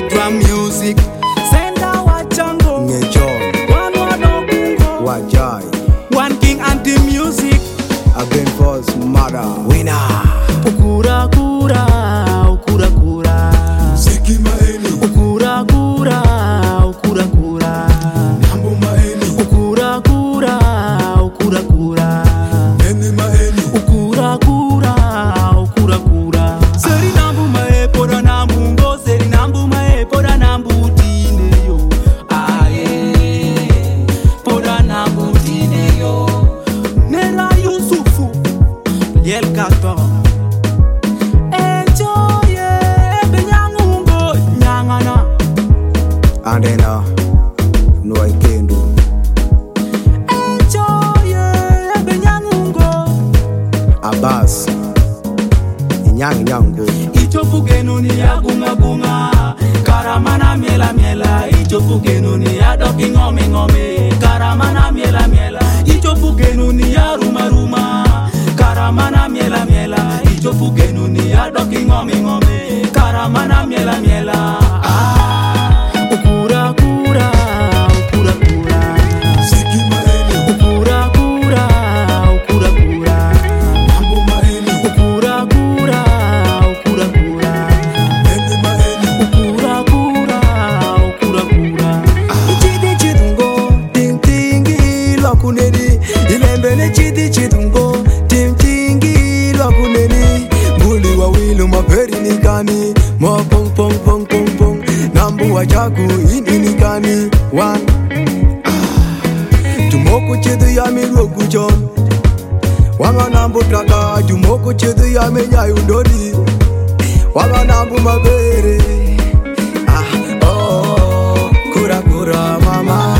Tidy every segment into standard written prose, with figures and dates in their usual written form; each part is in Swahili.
drum music. Senda wachango Ngejon Wanwadokungo Wajai One King anti music. Again Force Mother Winner Ukura kura, ukura kura. Seki maeni Ukura kura, ukura kura. Nambo maeni Ukura kura, ukura kura. Eni maeni Ukura kura, ukura kura. Seri nambu mae poda nambu ngo, seri nambu mae poda nambu tine yo. Aye, poda nambu tine yo. Nera Yusufu, Liel Kato. Enjoy, benyangungo, nyangana. And then Noy Kendu Enjoy, benyangungo. Abbas Inyang Nyango Ichopugenu ni ya gunga gunga, karamana miela miela. Ichopugenu ni ya doki ngome ngome, karamana miela miela. Ichopugenu ni ya ruma ruma, karamana miela miela. Ichopugenu ni ya doki ngome ngome, karamana miela miela. Ukura kura, ukura kura. Seki maeni Ukura kura, ukura kura. Nambo maeni Ukura kura, ukura kura. Eni maeni Ukura kura, ukura kura. Chidi chidungo Ting tingi Lokuneni Ilembele chidi chidungo Ting tingi Lokuneni Mbuli wa wilu maperi nikani Mo pong pong pong pong pong Nambu wajaku ini nikani One Tumoko chidu ya mirogu John Wanga nambu traka Tumoko chidu ya menyayu ndodi Wanga nambu mabere Kura kura mama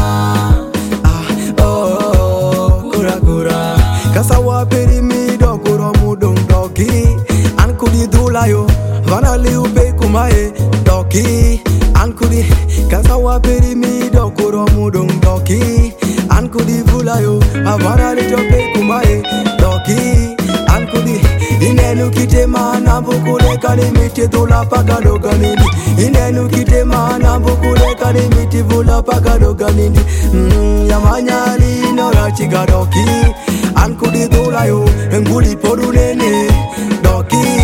Kura kura Kasawa peri mi do kura mudong doki An kudi dulayo Vana liu pe kumae doki An kudi Kasawa peri mi do kura mudong doki An kudi vulayo Vana liu pe kumae doki An kudi Inenu kite mana bukule kani miti dula paka doganini Inenu kite mana bukule kani miti vula paka doganini Yamanyali nora chiga doki An kudi dula yo Nguli podu nene Doki